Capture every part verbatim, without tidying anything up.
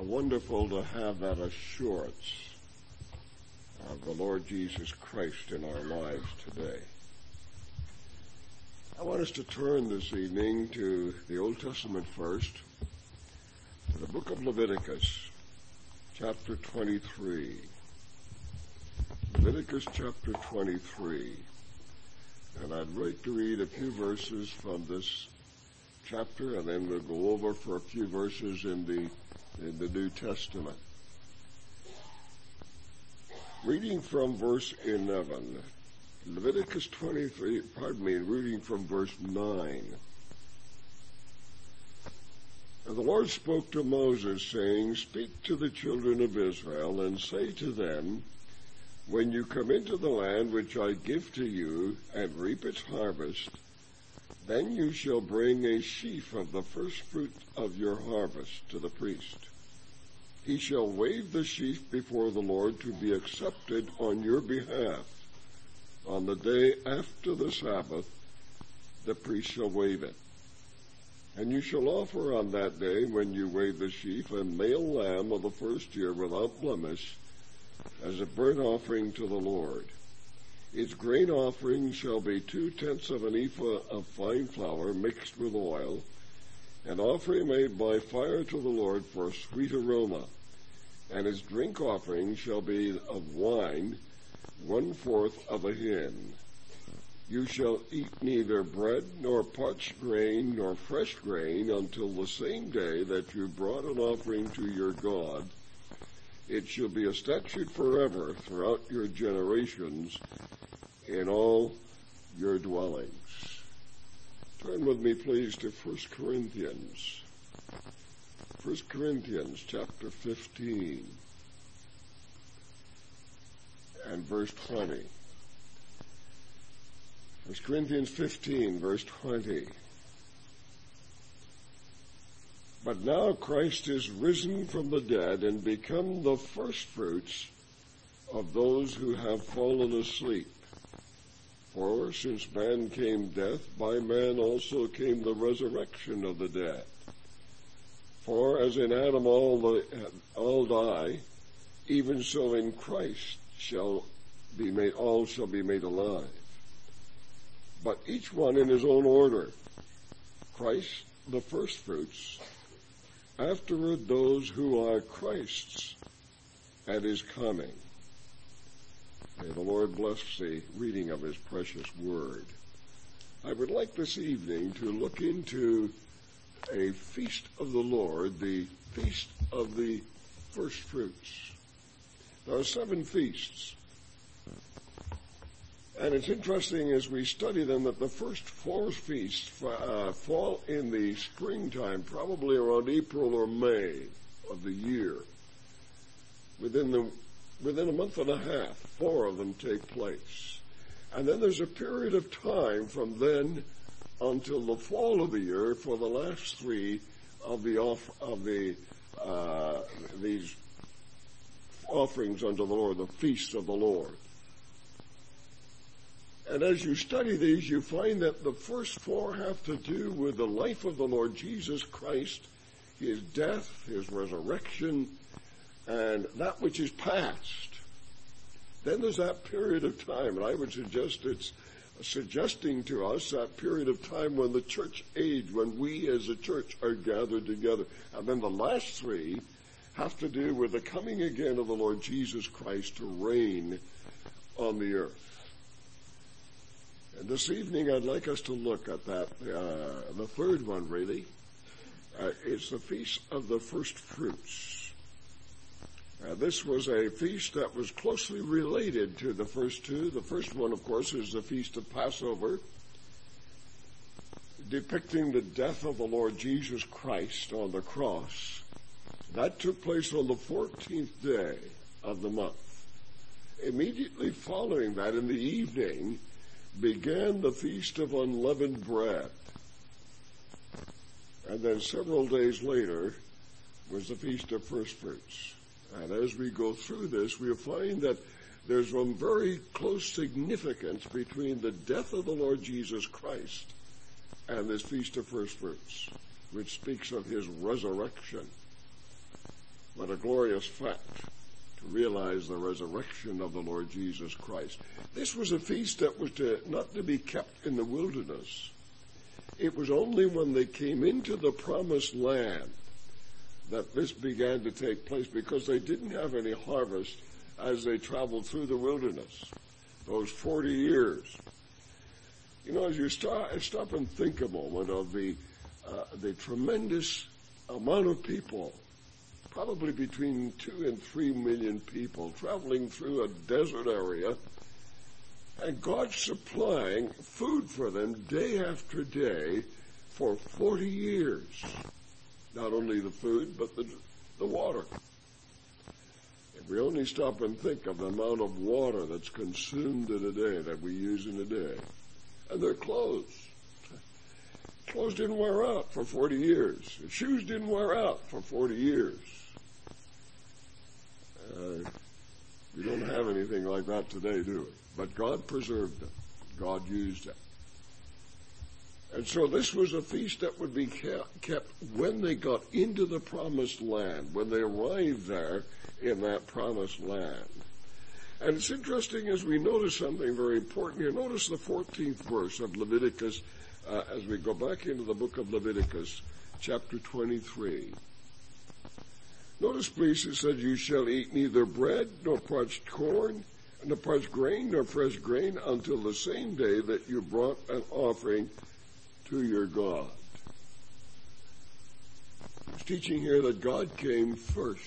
wonderful to have that assurance of the Lord Jesus Christ in our lives today. I want us to turn this evening to the Old Testament first, to the book of Leviticus, chapter twenty-three. Leviticus chapter twenty-three. And I'd like to read a few verses from this chapter, and then we'll go over for a few verses in the in the New Testament. Reading from verse eleven, Leviticus twenty-three, pardon me, reading from verse nine. And the Lord spoke to Moses, saying, Speak to the children of Israel, and say to them, When you come into the land which I give to you, and reap its harvest, then you shall bring a sheaf of the first fruit of your harvest to the priest. He shall wave the sheaf before the Lord to be accepted on your behalf. On the day after the Sabbath, the priest shall wave it. And you shall offer on that day, when you wave the sheaf, a male lamb of the first year without blemish, as a burnt offering to the Lord. Its grain offering shall be two-tenths of an ephah of fine flour mixed with oil, an offering made by fire to the Lord for a sweet aroma. And its drink offering shall be of wine, one-fourth of a hin. You shall eat neither bread nor parched grain nor fresh grain until the same day that you brought an offering to your God. It shall be a statute forever throughout your generations in all your dwellings. Turn with me, please, to First Corinthians. First Corinthians chapter fifteen and verse twenty. First Corinthians fifteen, verse twenty. But now Christ is risen from the dead and become the firstfruits of those who have fallen asleep. For since man came death, by man also came the resurrection of the dead. For as in Adam all the, all die, even so in Christ shall be made all shall be made alive. But each one in his own order. Christ the firstfruits, afterward those who are Christ's at his coming. May the Lord bless the reading of his precious word. I would like this evening to look into a feast of the Lord, the feast of the first fruits. There are seven feasts. And it's interesting as we study them that the first four feasts uh, fall in the springtime, probably around April or May of the year. Within the within a month and a half, four of them take place. And then there's a period of time from then until the fall of the year for the last three of the off of the uh, these offerings unto the Lord, the feasts of the Lord. And as you study these, you find that the first four have to do with the life of the Lord Jesus Christ, his death, his resurrection, and that which is past. Then there's that period of time, and I would suggest it's suggesting to us that period of time when the church age, when we as a church are gathered together. And then the last three have to do with the coming again of the Lord Jesus Christ to reign on the earth. And this evening I'd like us to look at that, uh, the third one really. Uh, it's the Feast of the First Fruits. Uh, this was a feast that was closely related to the first two. The first one, of course, is the Feast of Passover, depicting the death of the Lord Jesus Christ on the cross. That took place on the fourteenth day of the month. Immediately following that, in the evening, began the Feast of Unleavened Bread. And then several days later was the Feast of First Fruits. And as we go through this, we'll find that there's one very close significance between the death of the Lord Jesus Christ and this Feast of First Fruits, which speaks of his resurrection. What a glorious fact to realize the resurrection of the Lord Jesus Christ. This was a feast that was to, not to be kept in the wilderness. It was only when they came into the promised land that this began to take place, because they didn't have any harvest as they traveled through the wilderness, those forty years. You know, as you start, stop and think a moment of the, uh, the tremendous amount of people, probably between two and three million people traveling through a desert area, and God supplying food for them day after day for forty years. Not only the food, but the, the water. If we only stop and think of the amount of water that's consumed in a day, that we use in a day. And their clothes. Clothes didn't wear out for forty years. Shoes didn't wear out for forty years. Uh, we don't have anything like that today, do we? But God preserved them. God used them. And so this was a feast that would be kept when they got into the promised land, when they arrived there in that promised land. And it's interesting as we notice something very important here. Notice the fourteenth verse of Leviticus uh, as we go back into the book of Leviticus, chapter twenty-three. Notice, please, it says, "You shall eat neither bread nor parched corn, nor parched grain nor fresh grain until the same day that you brought an offering to your God." It's teaching here that God came first.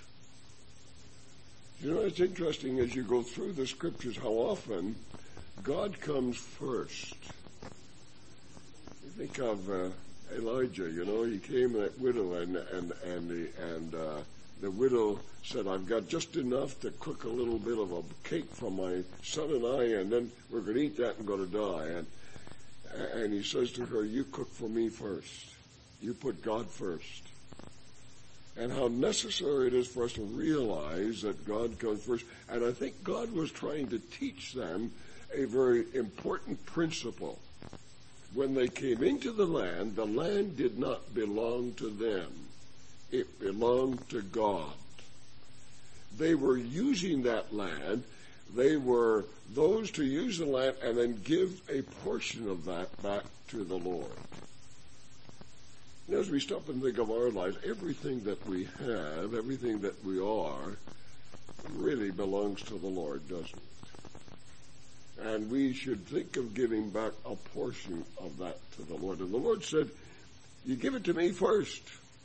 You know, it's interesting as you go through the scriptures how often God comes first. You think of uh, Elijah, you know, he came to that widow, and and and the, and uh, the widow said, "I've got just enough to cook a little bit of a cake for my son and I, and then we're going to eat that and go to die." And and he says to her, "You cook for me first. You put God first." And how necessary it is for us to realize that God comes first. And I think God was trying to teach them a very important principle. When they came into the land, the land did not belong to them. It belonged to God. They were using that land. They were those to use the land and then give a portion of that back to the Lord. And as we stop and think of our lives, everything that we have, everything that we are, really belongs to the Lord, doesn't it? And we should think of giving back a portion of that to the Lord. And the Lord said, "You give it to me first."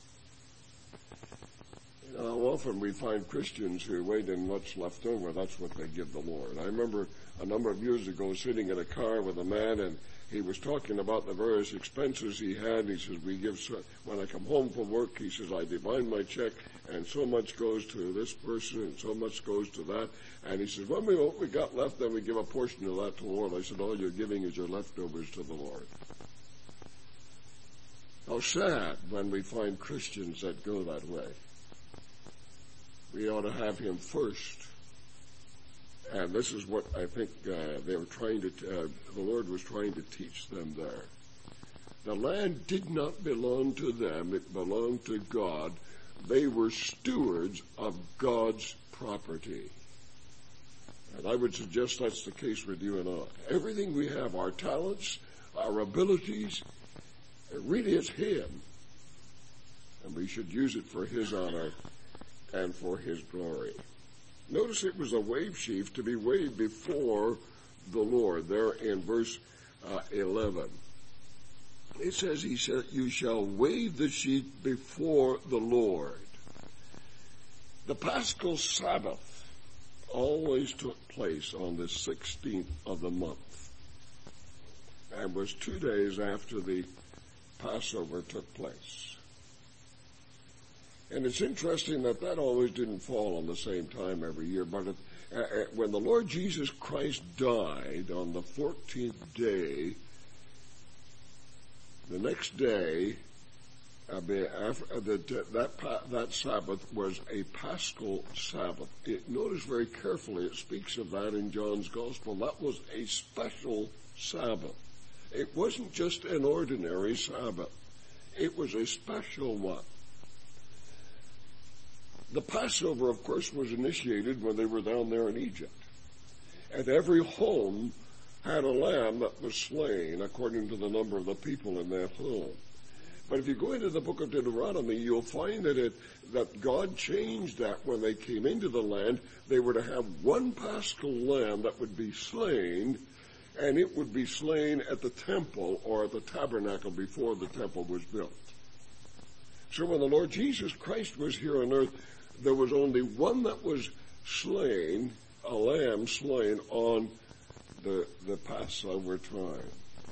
You know, how often we find Christians who wait and what's left over, that's what they give the Lord. I remember a number of years ago sitting in a car with a man, and he was talking about the various expenses he had. He says, "We give, so, when I come home from work," he says, "I divide my check, and so much goes to this person, and so much goes to that." And he says, "When we what we got left, then we give a portion of that to the Lord." I said, "All you're giving is your leftovers to the Lord." How sad when we find Christians that go that way. We ought to have him first. And this is what I think uh, they were trying to, t- uh, the Lord was trying to teach them there. The land did not belong to them. It belonged to God. They were stewards of God's property. And I would suggest that's the case with you and I. Everything we have, our talents, our abilities, really it's Him. And we should use it for His honor and for His glory. Notice it was a wave sheaf to be waved before the Lord, there in verse uh, eleven. It says, He said, "You shall wave the sheaf before the Lord." The Paschal Sabbath always took place on the sixteenth of the month, and was two days after the Passover took place. And it's interesting that that always didn't fall on the same time every year. But it, uh, when the Lord Jesus Christ died on the fourteenth day, the next day, uh, after, uh, that, that, that Sabbath was a Paschal Sabbath. It, notice very carefully, it speaks of that in John's Gospel. That was a special Sabbath. It wasn't just an ordinary Sabbath. It was a special one. The Passover, of course, was initiated when they were down there in Egypt. And every home had a lamb that was slain according to the number of the people in that home. But if you go into the book of Deuteronomy, you'll find that it, that God changed that when they came into the land. They were to have one paschal lamb that would be slain, and it would be slain at the temple or at the tabernacle before the temple was built. So when the Lord Jesus Christ was here on earth, there was only one that was slain, a lamb slain on the, the Passover time.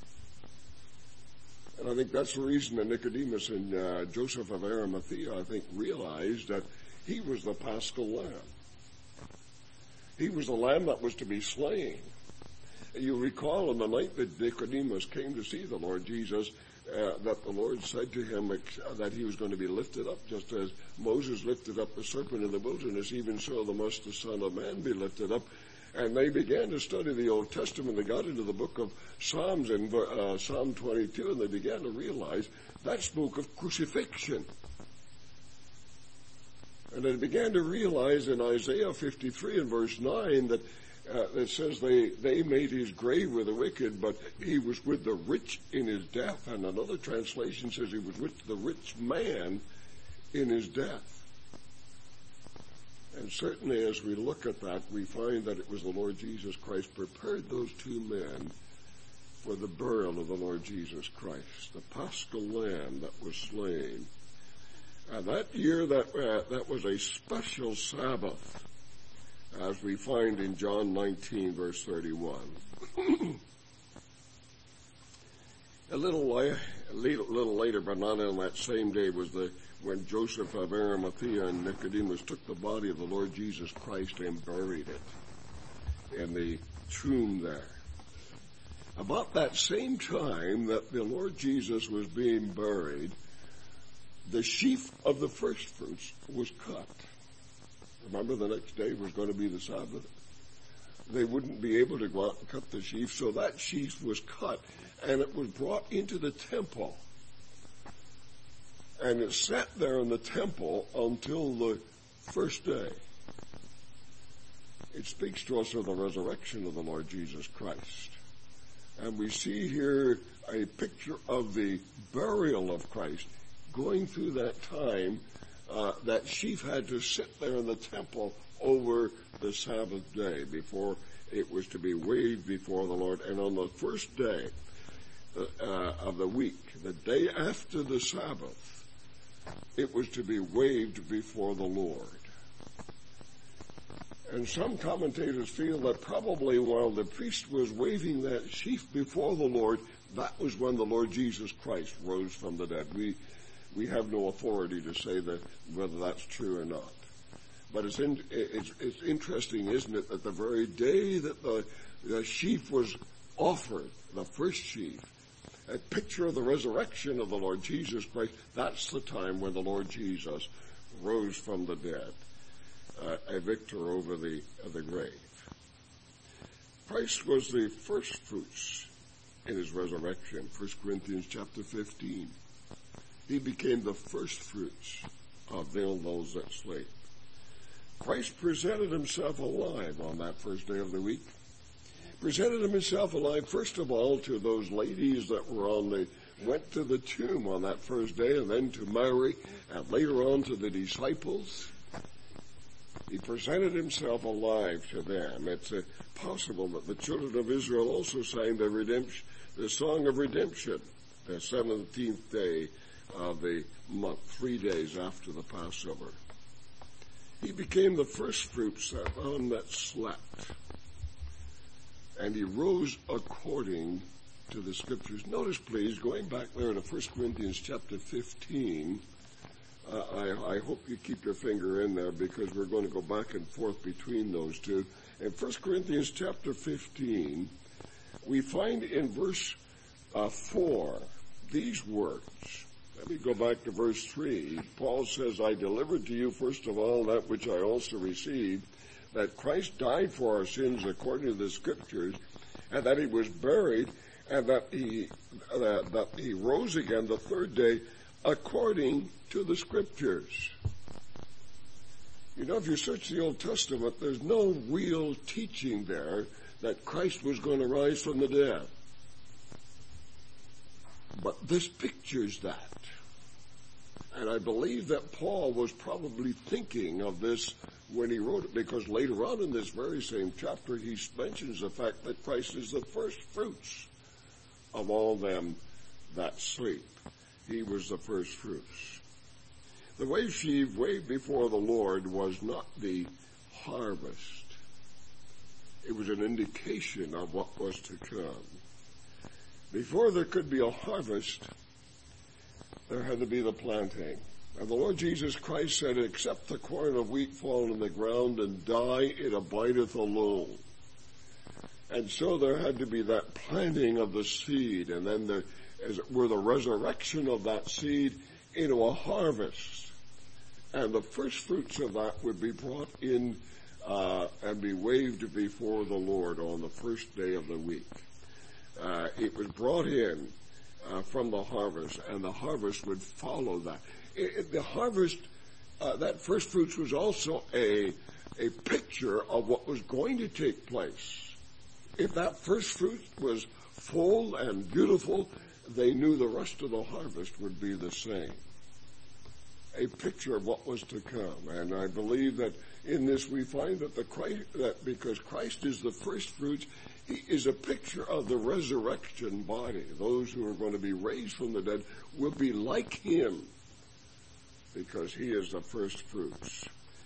And I think that's the reason that Nicodemus and uh, Joseph of Arimathea, I think, realized that he was the paschal lamb. He was the lamb that was to be slain. You recall on the night that Nicodemus came to see the Lord Jesus, uh, that the Lord said to him that he was going to be lifted up, just as Moses lifted up the serpent in the wilderness, even so the must the Son of Man be lifted up. And they began to study the Old Testament. They got into the book of Psalms and uh, Psalm twenty-two, and they began to realize that spoke of crucifixion. And they began to realize in Isaiah fifty-three and verse nine that uh, it says they, they made his grave with the wicked, but he was with the rich in his death. And another translation says he was with the rich man in his death. And certainly as we look at that, we find that it was the Lord Jesus Christ prepared those two men for the burial of the Lord Jesus Christ, the paschal lamb that was slain. And that year, that uh, that was a special Sabbath, as we find in John nineteen, verse thirty-one. a little, uh, a little, little later, but not on that same day, was the when Joseph of Arimathea and Nicodemus took the body of the Lord Jesus Christ and buried it in the tomb there. About that same time that the Lord Jesus was being buried, the sheaf of the first fruits was cut. Remember, the next day was going to be the Sabbath. They wouldn't be able to go out and cut the sheaf, so that sheaf was cut, and it was brought into the temple. And it sat there in the temple until the first day. It speaks to us of the resurrection of the Lord Jesus Christ. And we see here a picture of the burial of Christ. Going through that time, uh, that sheaf had to sit there in the temple over the Sabbath day before it was to be waved before the Lord. And on the first day uh, of the week, the day after the Sabbath, it was to be waved before the Lord. And some commentators feel that probably while the priest was waving that sheaf before the Lord, that was when the Lord Jesus Christ rose from the dead. We we have no authority to say that whether that's true or not. But it's in, it's, it's interesting, isn't it, that the very day that the, the sheaf was offered, the first sheaf, a picture of the resurrection of the Lord Jesus Christ, that's the time when the Lord Jesus rose from the dead, uh, a victor over the, uh, the grave. Christ was the first fruits in his resurrection, First Corinthians chapter fifteen. He became the first fruits of those that sleep. Christ presented himself alive on that first day of the week. Presented himself alive, first of all, to those ladies that were on the, went to the tomb on that first day, and then to Mary, and later on to the disciples. He presented himself alive to them. It's uh, possible that the children of Israel also sang the redemption, the song of redemption, the seventeenth day of the month, three days after the Passover. He became the first fruits of them that slept. And he rose according to the Scriptures. Notice, please, going back there to First Corinthians chapter fifteen, uh, I, I hope you keep your finger in there because we're going to go back and forth between those two. In First Corinthians chapter fifteen, we find in verse uh, four these words. Let me go back to verse three. Paul says, I delivered to you first of all that which I also received, that Christ died for our sins according to the Scriptures, and that he was buried, and that he uh, that he rose again the third day according to the Scriptures. You know, if you search the Old Testament, there's no real teaching there that Christ was going to rise from the dead. But this pictures that. And I believe that Paul was probably thinking of this when he wrote it, because later on in this very same chapter, he mentions the fact that Christ is the first fruits of all them that sleep. He was the first fruits. The wave sheaf waved before the Lord was not the harvest. It was an indication of what was to come. Before there could be a harvest, there had to be the planting. And the Lord Jesus Christ said, except the corn of wheat fall in the ground and die, it abideth alone. And so there had to be that planting of the seed, and then there, as it were, the resurrection of that seed into a harvest. And the first fruits of that would be brought in uh, and be waved before the Lord on the first day of the week. Uh, it was brought in uh, from the harvest, and the harvest would follow that. It, it, the harvest, uh, that first fruits was also a a picture of what was going to take place. If that first fruit was full and beautiful, they knew the rest of the harvest would be the same. A picture of what was to come. And I believe that in this we find that the Christ, that because Christ is the first fruits, he is a picture of the resurrection body. Those who are going to be raised from the dead will be like him because he is the first fruits.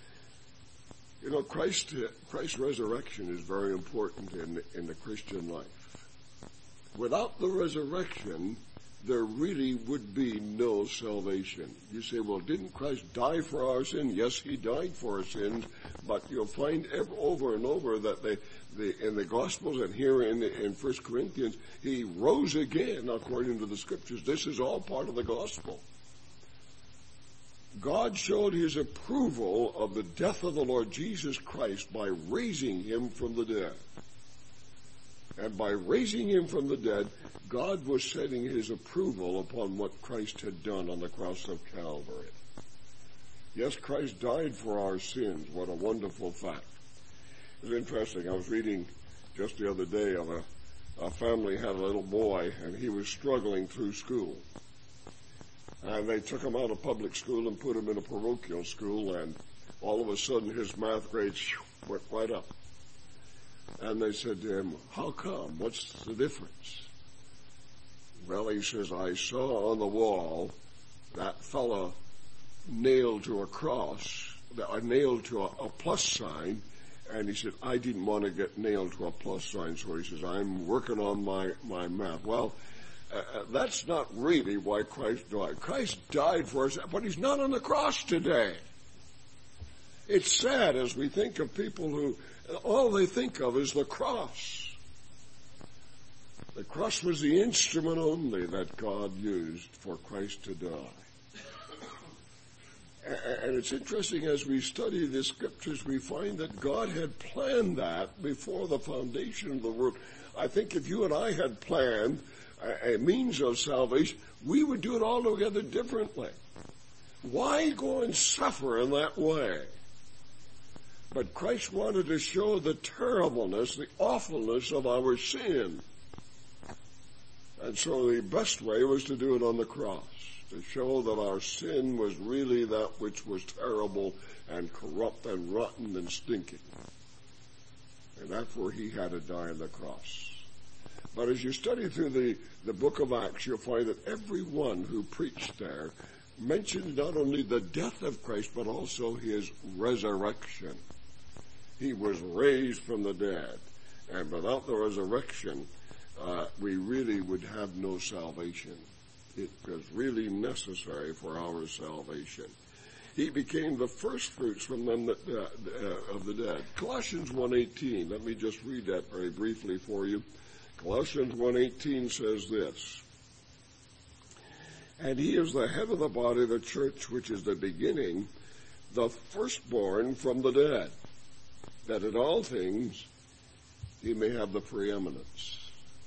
You know, Christ, Christ's resurrection is very important in, in the Christian life. Without the resurrection, there really would be no salvation. You say, well, didn't Christ die for our sin? Yes, he died for our sins, but you'll find ever, over and over that they, the, in the Gospels and here in, in First Corinthians, he rose again according to the Scriptures. This is all part of the Gospel. God showed his approval of the death of the Lord Jesus Christ by raising him from the dead. And by raising him from the dead, God was setting his approval upon what Christ had done on the cross of Calvary. Yes, Christ died for our sins. What a wonderful fact. It was interesting. I was reading just the other day of a, a family had a little boy, and he was struggling through school. And they took him out of public school and put him in a parochial school, and all of a sudden his math grades went right up. And they said to him, how come? What's the difference? Well, he says, I saw on the wall that fellow nailed to a cross, uh, nailed to a, a plus sign, and he said, I didn't want to get nailed to a plus sign, so he says, I'm working on my, my math. Well, uh, that's not really why Christ died. Christ died for us, but he's not on the cross today. It's sad as we think of people who, all they think of is the cross. The cross was the instrument only that God used for Christ to die. And it's interesting as we study the Scriptures, we find that God had planned that before the foundation of the world. I think if you and I had planned a means of salvation, we would do it altogether differently. Why go and suffer in that way? But Christ wanted to show the terribleness, the awfulness of our sin. And so the best way was to do it on the cross, to show that our sin was really that which was terrible and corrupt and rotten and stinking. And therefore he had to die on the cross. But as you study through the, the book of Acts, you'll find that everyone who preached there mentioned not only the death of Christ, but also his resurrection. He was raised from the dead. And without the resurrection, uh, we really would have no salvation. It was really necessary for our salvation. He became the first fruits from them that, uh, uh, of the dead. Colossians one eighteen, let me just read that very briefly for you. Colossians one eighteen says this, and he is the head of the body of the church, which is the beginning, the firstborn from the dead, that in all things he may have the preeminence.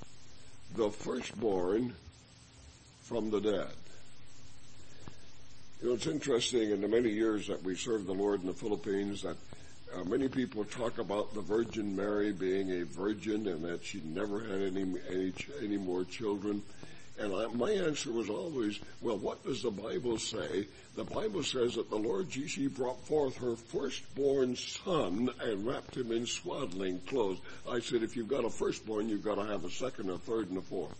The firstborn from the dead. You know, it's interesting in the many years that we served the Lord in the Philippines that uh, many people talk about the Virgin Mary being a virgin and that she never had any any, any more children. And I, my answer was always, well, what does the Bible say? The Bible says that the Lord Jesus, she brought forth her firstborn son and wrapped him in swaddling clothes. I said, if you've got a firstborn, you've got to have a second, a third, and a fourth.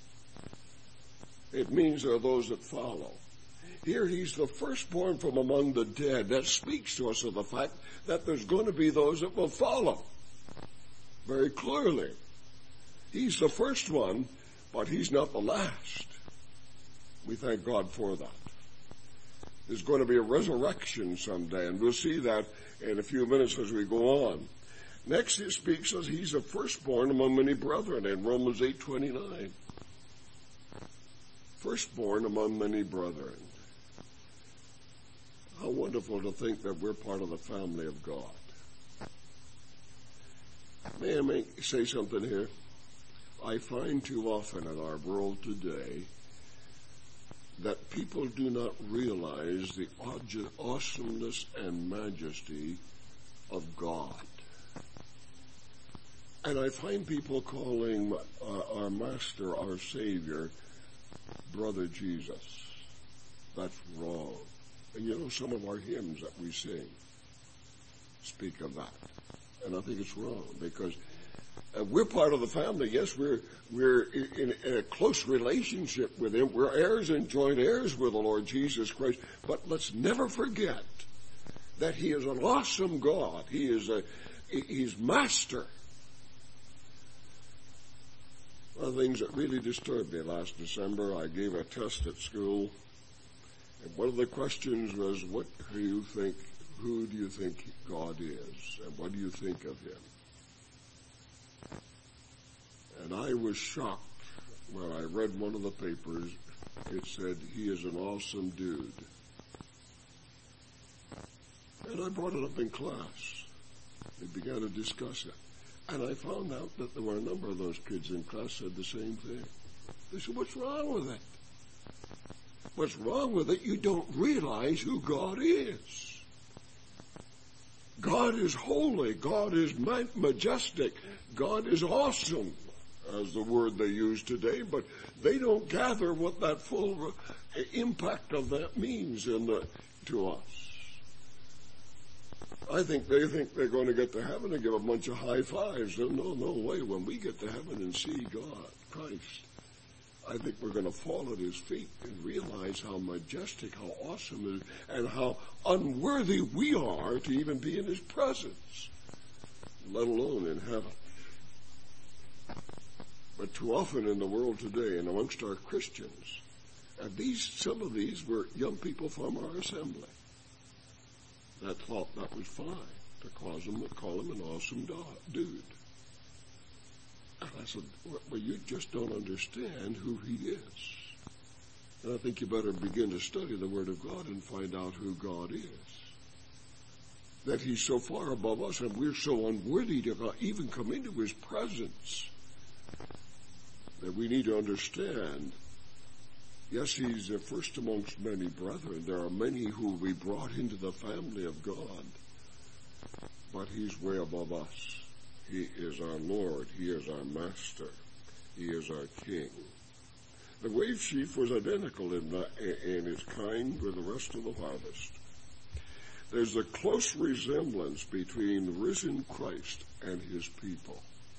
It means there are those that follow. Here he's the firstborn from among the dead. That speaks to us of the fact that there's going to be those that will follow. Very clearly. He's the first one, but he's not the last. We thank God for that. There's going to be a resurrection someday, and we'll see that in a few minutes as we go on. Next it speaks as he's the firstborn among many brethren in Romans eight twenty-nine. Firstborn among many brethren. How wonderful to think that we're part of the family of God. May I make, say something here? I find too often in our world today that people do not realize the awesomeness and majesty of God. And I find people calling uh, our Master, our Savior, Brother Jesus. That's wrong. And you know, some of our hymns that we sing speak of that. And I think it's wrong because uh, we're part of the family. Yes, we're we're in, in a close relationship with him. We're heirs and joint heirs with the Lord Jesus Christ. But let's never forget that he is an awesome God. He is a he's master. One of the things that really disturbed me last December, I gave a test at school. And one of the questions was, what do you think, who do you think God is? And what do you think of him? And I was shocked when I read one of the papers. It said, he is an awesome dude. And I brought it up in class. We began to discuss it. And I found out that there were a number of those kids in class said the same thing. They said, what's wrong with it? What's wrong with it? You don't realize who God is. God is holy. God is majestic. God is awesome, as the word they use today, but they don't gather what that full impact of that means in the, to us. I think they think they're going to get to heaven and give a bunch of high fives. No, no way. When we get to heaven and see God, Christ, I think we're going to fall at his feet and realize how majestic, how awesome it is, and how unworthy we are to even be in his presence, let alone in heaven. But too often in the world today and amongst our Christians, and these, some of these were young people from our assembly that thought that was fine to call him, call him an awesome dude. And I said, well, you just don't understand who he is. And I think you better begin to study the Word of God and find out who God is. That he's so far above us and we're so unworthy to even come into his presence that we need to understand, yes, he's the first amongst many brethren. There are many who will be brought into the family of God, but he's way above us. He is our Lord. He is our Master. He is our King. The wave sheaf was identical in, the, in its kind with the rest of the harvest. There's a close resemblance between the risen Christ and his people.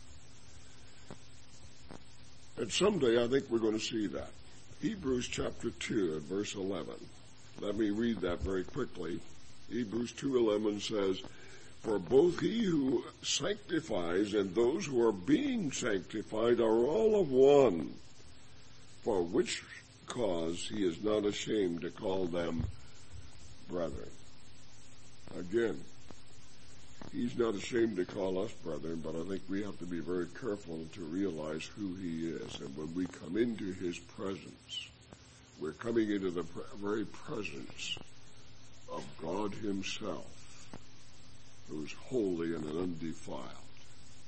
And someday I think we're going to see that. Hebrews chapter two and verse eleven. Let me read that very quickly. Hebrews two eleven says, for both he who sanctifies and those who are being sanctified are all of one, for which cause he is not ashamed to call them brethren. Again, he's not ashamed to call us brethren, but I think we have to be very careful to realize who he is. And when we come into his presence, we're coming into the very presence of God himself, who's holy and undefiled.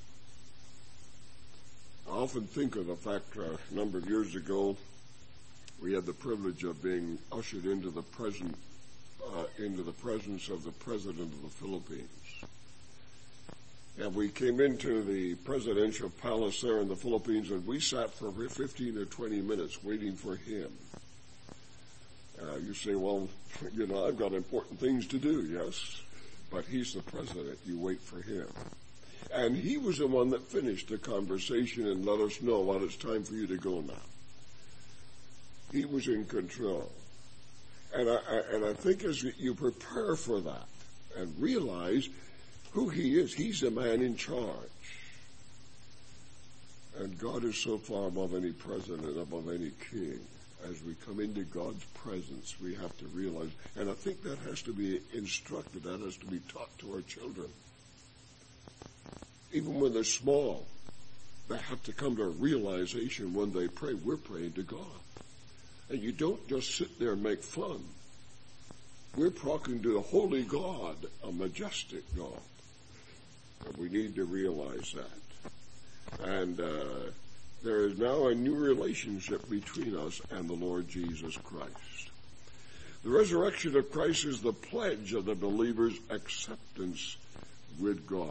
I often think of the fact uh, a number of years ago, we had the privilege of being ushered into the present, uh, into the presence of the president of the Philippines. And we came into the presidential palace there in the Philippines, and we sat for fifteen or twenty minutes waiting for him. Uh, you say, well, you know, I've got important things to do, yes, but he's the president. You wait for him. And he was the one that finished the conversation and let us know, well, it's time for you to go now. He was in control. And I, I, and I think as you prepare for that and realize who he is, he's the man in charge. And God is so far above any president, above any king. As we come into God's presence, we have to realize, and I think that has to be instructed, that has to be taught to our children. Even when they're small, they have to come to a realization when they pray, we're praying to God. And you don't just sit there and make fun. We're talking to the holy God, a majestic God. And we need to realize that. And uh, there is now a new relationship between us and the Lord Jesus Christ. The resurrection of Christ is the pledge of the believer's acceptance with God.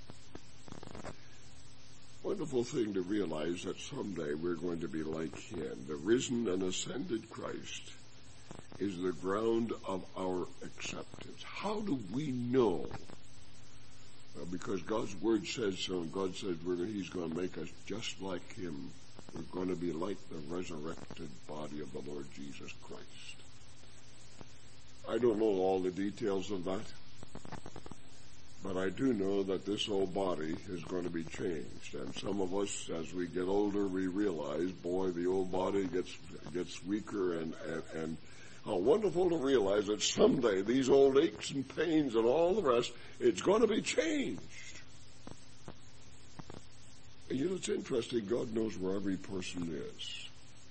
Wonderful thing to realize that someday we're going to be like him. The risen and ascended Christ is the ground of our acceptance. How do we know? Well, because God's word says so, and God says we're going, he's going to make us just like him. We're going to be like the resurrected body of the Lord Jesus Christ. I don't know all the details of that, but I do know that this old body is going to be changed. And some of us, as we get older, we realize, boy, the old body gets gets weaker, and, and, and how wonderful to realize that someday these old aches and pains and all the rest, it's going to be changed. And you know, it's interesting, God knows where every person is.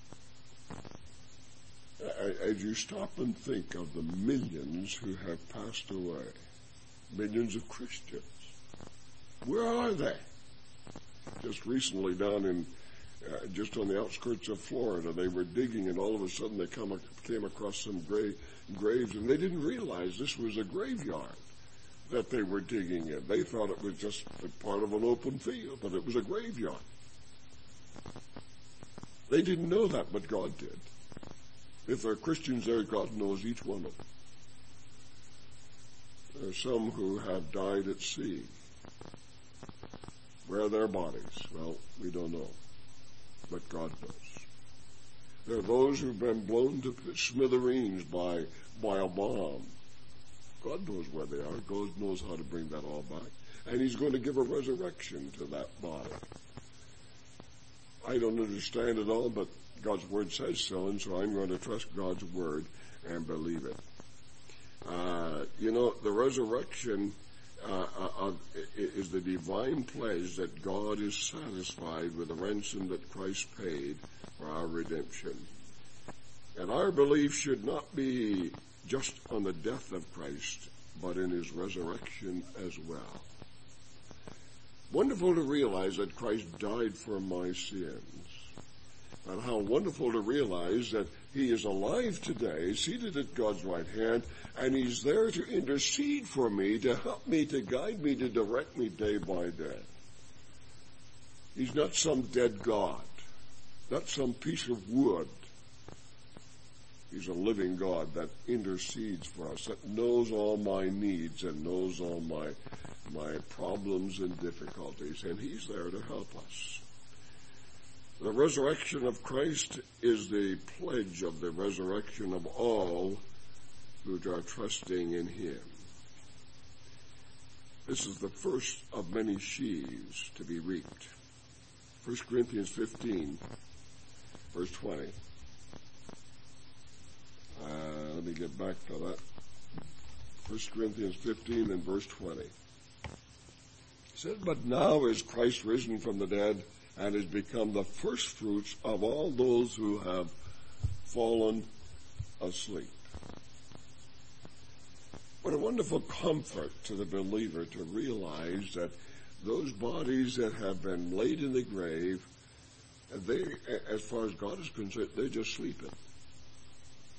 As you stop and think of the millions who have passed away, millions of Christians, where are they? Just recently down in, uh, just on the outskirts of Florida, they were digging, and all of a sudden they come, came across some gra- graves, and they didn't realize this was a graveyard that they were digging in. They thought it was just a part of an open field, but it was a graveyard. They didn't know that, but God did. If there are Christians there, God knows each one of them. There are some who have died at sea. Where are their bodies? Well, we don't know, but God knows. There are those who've been blown to smithereens by, by a bomb. God knows where they are. God knows how to bring that all back. And he's going to give a resurrection to that body. I don't understand it all, but God's word says so, and so I'm going to trust God's word and believe it. Uh, you know, the resurrection uh, uh, is the divine pledge that God is satisfied with the ransom that Christ paid for our redemption. And our belief should not be just on the death of Christ, but in his resurrection as well. Wonderful to realize that Christ died for my sins. And how wonderful to realize that he is alive today, seated at God's right hand, and he's there to intercede for me, to help me, to guide me, to direct me day by day. He's not some dead God, not some piece of wood. He's a living God that intercedes for us, that knows all my needs and knows all my, my problems and difficulties, and he's there to help us. The resurrection of Christ is the pledge of the resurrection of all who are trusting in him. This is the first of many sheaves to be reaped. First Corinthians fifteen, verse twenty. Uh, let me get back to that. First Corinthians fifteen and verse twenty. It says, but now is Christ risen from the dead, and has become the first fruits of all those who have fallen asleep. What a wonderful comfort to the believer to realize that those bodies that have been laid in the grave, they, as far as God is concerned, they're just sleeping.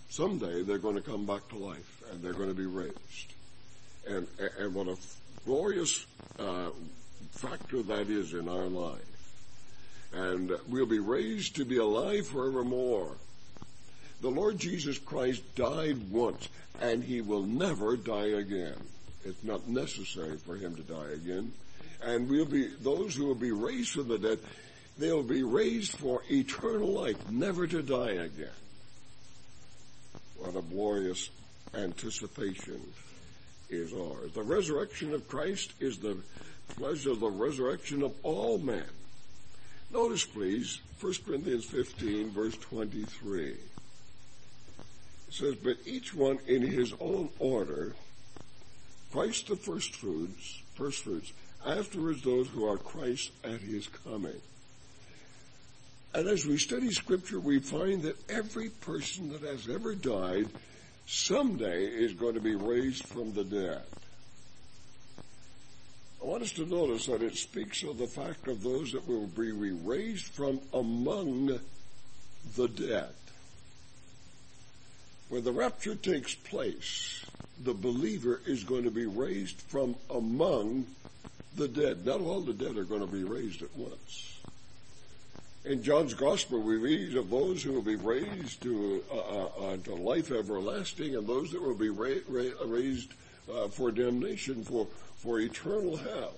Someday they're going to come back to life, and they're going to be raised. And, and what a glorious uh, factor that is in our life. And we'll be raised to be alive forevermore. The Lord Jesus Christ died once, and he will never die again. It's not necessary for him to die again. And we'll be, those who will be raised from the dead, they'll be raised for eternal life, never to die again. What a glorious anticipation is ours. The resurrection of Christ is the pleasure of the resurrection of all men. Notice, please, First Corinthians fifteen, verse twenty-three. It says, but each one in his own order, Christ the first fruits, first fruits, afterwards those who are Christ at his coming. And as we study Scripture, we find that every person that has ever died someday is going to be raised from the dead. I want us to notice that it speaks of the fact of those that will be raised from among the dead. When the rapture takes place, the believer is going to be raised from among the dead. Not all the dead are going to be raised at once. In John's Gospel, we read of those who will be raised to, uh, uh, to life everlasting, and those that will be ra- ra- raised uh, for damnation, for, for eternal hell.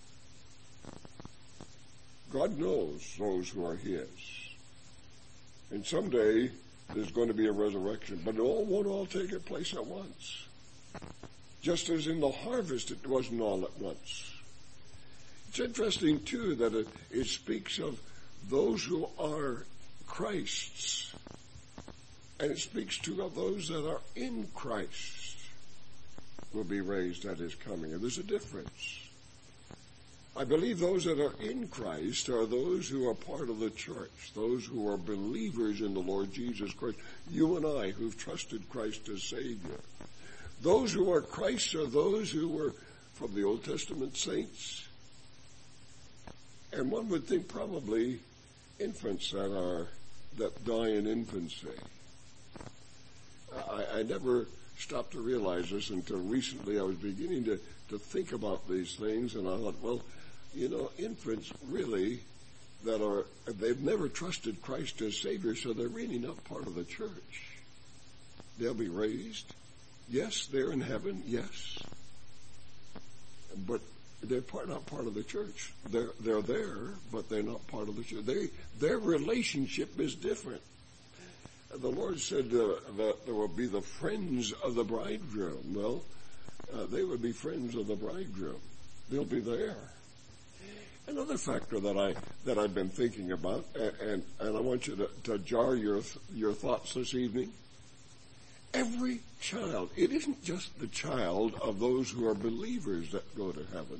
God knows those who are his. And someday there's going to be a resurrection, but it all won't all take place at once. Just as in the harvest, it wasn't all at once. It's interesting, too, that it, it speaks of those who are Christ's, and it speaks to of those that are in Christ will be raised at his coming. And there's a difference. I believe those that are in Christ are those who are part of the church, those who are believers in the Lord Jesus Christ, you and I who've trusted Christ as Savior. Those who are Christ's are those who were from the Old Testament saints. And one would think probably infants that are that die in infancy. I, I never stopped to realize this until recently. I was beginning to, to think about these things, and I thought, well, you know, infants really that are, they've never trusted Christ as Savior, so they're really not part of the church. They'll be raised. Yes, they're in heaven, yes. But they're part, not part of the church. They're, they're there, but they're not part of the church. They, their relationship is different. The Lord said uh, that there will be the friends of the bridegroom. Well, uh, they would be friends of the bridegroom. They'll be there. Another factor that I that I've been thinking about, and and, and I want you to, to jar your your thoughts this evening. Every child, it isn't just the child of those who are believers that go to heaven.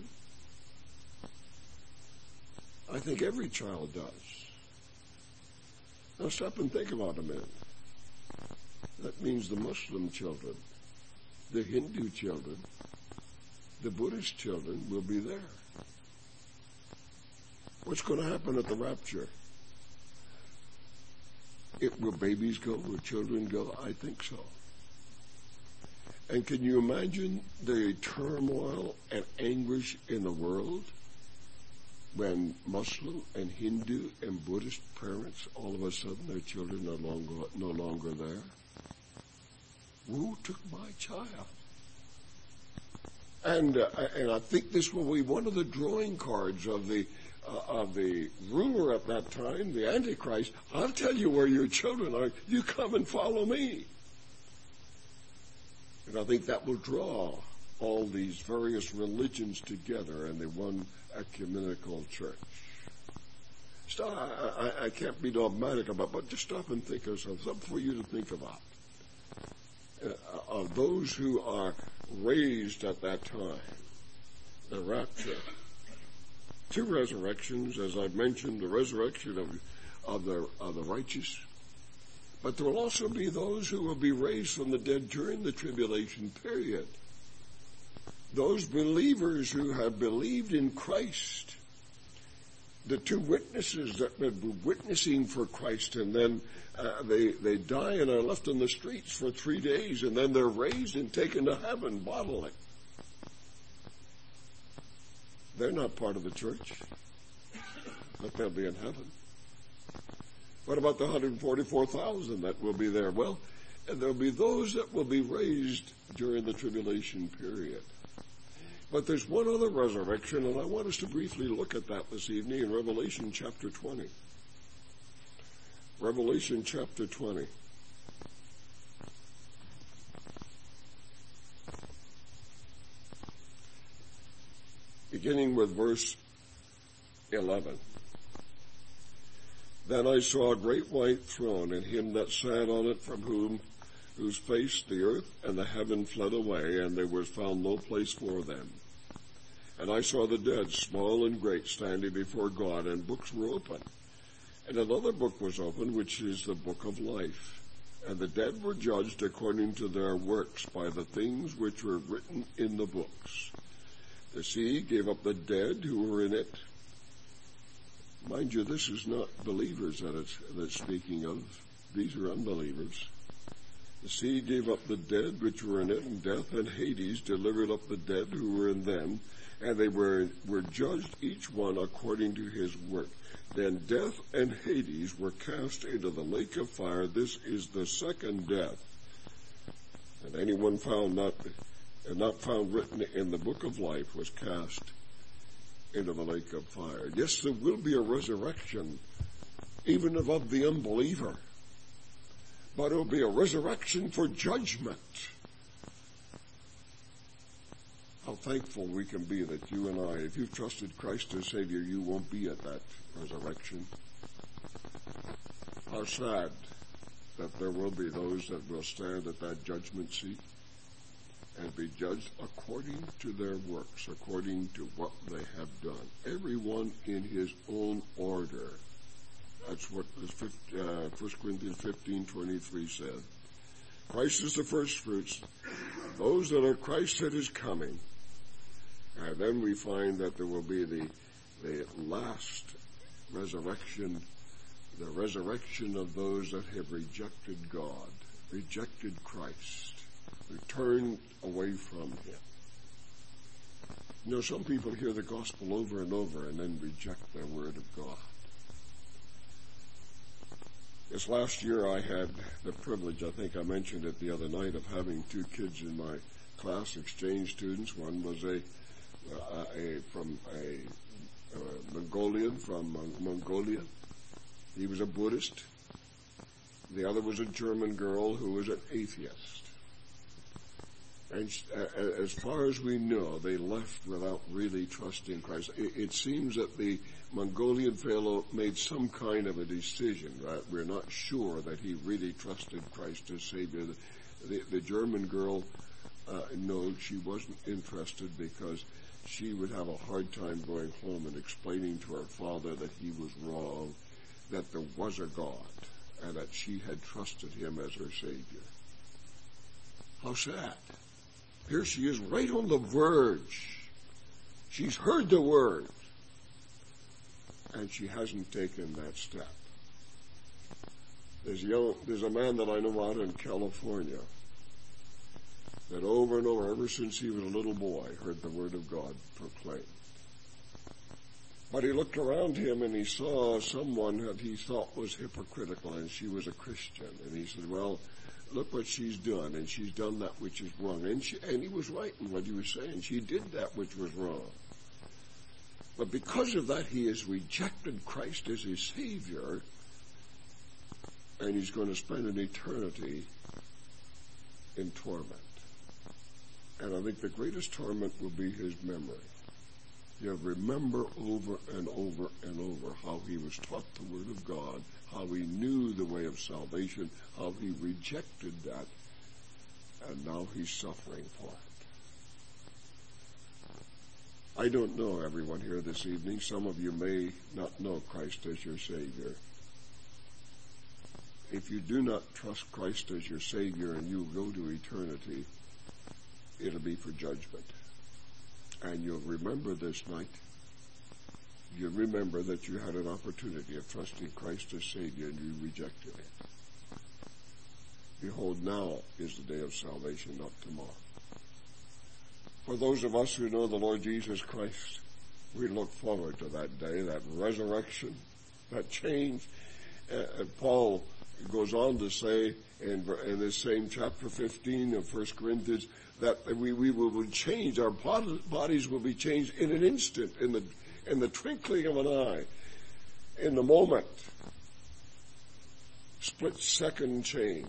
I think every child does. Now stop and think about a minute. That means the Muslim children, the Hindu children, the Buddhist children will be there. What's going to happen at the rapture? It, will babies go? Will children go? I think so. And can you imagine the turmoil and anguish in the world when Muslim and Hindu and Buddhist parents, all of a sudden their children are no longer, no longer there? Who took my child? And uh, and I think this will be one of the drawing cards of the uh, of the ruler at that time, the Antichrist. I'll tell you where your children are. You come and follow me. And I think that will draw all these various religions together in the one ecumenical church. Stop, I, I, I can't be dogmatic about, but just stop and think of something, something for you to think about. Uh, of those who are raised at that time, the rapture. Two resurrections, as I've mentioned, the resurrection of, of, the, of the righteous. But there will also be those who will be raised from the dead during the tribulation period. Those believers who have believed in Christ the two witnesses that were witnessing for Christ, and then uh, they they die and are left in the streets for three days, and then they're raised and taken to heaven bodily. They're not part of the church, but they'll be in heaven. What about the one hundred forty-four thousand that will be there? Well, there'll be those that will be raised during the tribulation period. But there's one other resurrection, and I want us to briefly look at that this evening in Revelation chapter twenty. Revelation chapter twenty. Beginning with verse eleven. Then I saw a great white throne, and him that sat on it, from whom whose face the earth and the heaven fled away, and there was found no place for them. And I saw the dead, small and great, standing before God, and books were open. And another book was opened, which is the book of life. And the dead were judged according to their works by the things which were written in the books. The sea gave up the dead who were in it. Mind you, this is not believers that it's, that it's speaking of. These are unbelievers. The sea gave up the dead which were in it, and death and Hades delivered up the dead who were in them, and they were, were judged each one according to his work. Then death and Hades were cast into the lake of fire. This is the second death. And anyone found not, not found written in the book of life was cast into the lake of fire. Yes, there will be a resurrection, even of the unbeliever. But it will be a resurrection for judgment. How thankful we can be that you and I, if you've trusted Christ as Savior, you won't be at that resurrection. How sad that there will be those that will stand at that judgment seat and be judged according to their works, according to what they have done. Everyone in his own order. That's what uh, First Corinthians fifteen twenty-three said. Christ is the first fruits. Those that are Christ that is coming. And then we find that there will be the, the last resurrection, the resurrection of those that have rejected God, rejected Christ, returned away from him. You know, some people hear the gospel over and over and then reject the word of God. This last year I had the privilege, I think I mentioned it the other night, of having two kids in my class, exchange students. One was a, uh, a from a uh, Mongolian from Mon- Mongolia. He was a Buddhist. The other was a German girl who was an atheist. And uh, as far as we know, they left without really trusting Christ. It, it seems that the Mongolian fellow made some kind of a decision, right? We're not sure that he really trusted Christ as Savior. The, the, the German girl, uh, no, she wasn't interested because she would have a hard time going home and explaining to her father that he was wrong, that there was a God, and that she had trusted him as her Savior. How sad. Here she is right on the verge. She's heard the word, and she hasn't taken that step. There's a, young, there's a man that I know out in California that over and over, ever since he was a little boy, heard the word of God proclaimed. But he looked around him and he saw someone that he thought was hypocritical, and she was a Christian. And he said, well, look what she's done, and she's done that which is wrong. And, she, and he was right in what he was saying. She did that which was wrong. But because of that, he has rejected Christ as his Savior, and he's going to spend an eternity in torment. And I think the greatest torment will be his memory. He'll remember over and over and over how he was taught the Word of God, how he knew the way of salvation, how he rejected that, and now he's suffering for it. I don't know everyone here this evening. Some of you may not know Christ as your Savior. If you do not trust Christ as your Savior and you go to eternity, it'll be for judgment. And you'll remember this night. you remember that you had an opportunity of trusting Christ as Savior and you rejected it. Behold, now is the day of salvation, not tomorrow. For those of us who know the Lord Jesus Christ, we look forward to that day, that resurrection, that change. Uh, Paul goes on to say in, in this same chapter fifteen of First Corinthians that we, we will change, our bodies will be changed in an instant, in the, in the twinkling of an eye, in the moment. Split second change.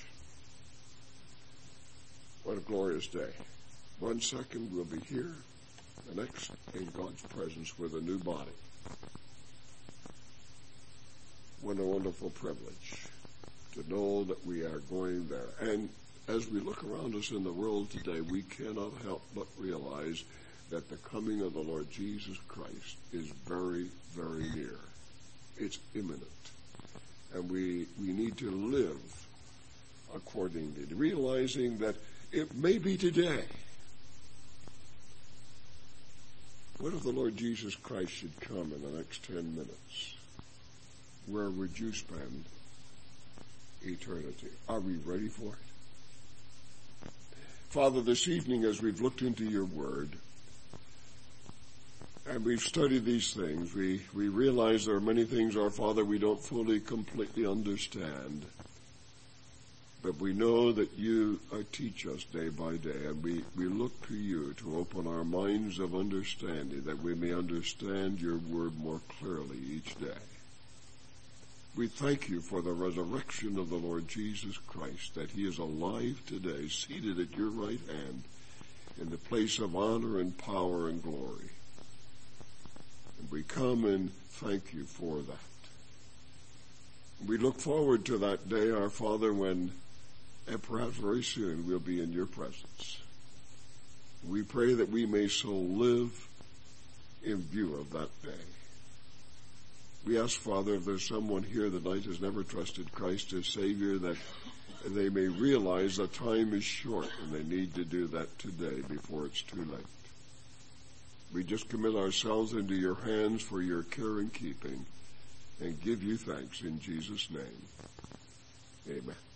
What a glorious day. One second we'll be here, the next in God's presence with a new body. What a wonderful privilege to know that we are going there. And as we look around us in the world today, we cannot help but realize that the coming of the Lord Jesus Christ is very, very near. It's imminent. And we, we need to live accordingly, realizing that it may be today. What if the Lord Jesus Christ should come in the next ten minutes? Where would you spend eternity? Are we ready for it? Father, this evening as we've looked into your word and we've studied these things, we, we realize there are many things, our Father, we don't fully, completely understand. But we know that you uh, teach us day by day, and we, we look to you to open our minds of understanding, that we may understand your word more clearly each day. We thank you for the resurrection of the Lord Jesus Christ, that he is alive today, seated at your right hand, in the place of honor and power and glory. And we come and thank you for that. We look forward to that day, our Father, when and perhaps very soon we'll be in your presence. We pray that we may so live in view of that day. We ask, Father, if there's someone here tonight who's never trusted Christ as Savior, that they may realize that time is short and they need to do that today before it's too late. We just commit ourselves into your hands for your care and keeping and give you thanks in Jesus' name. Amen.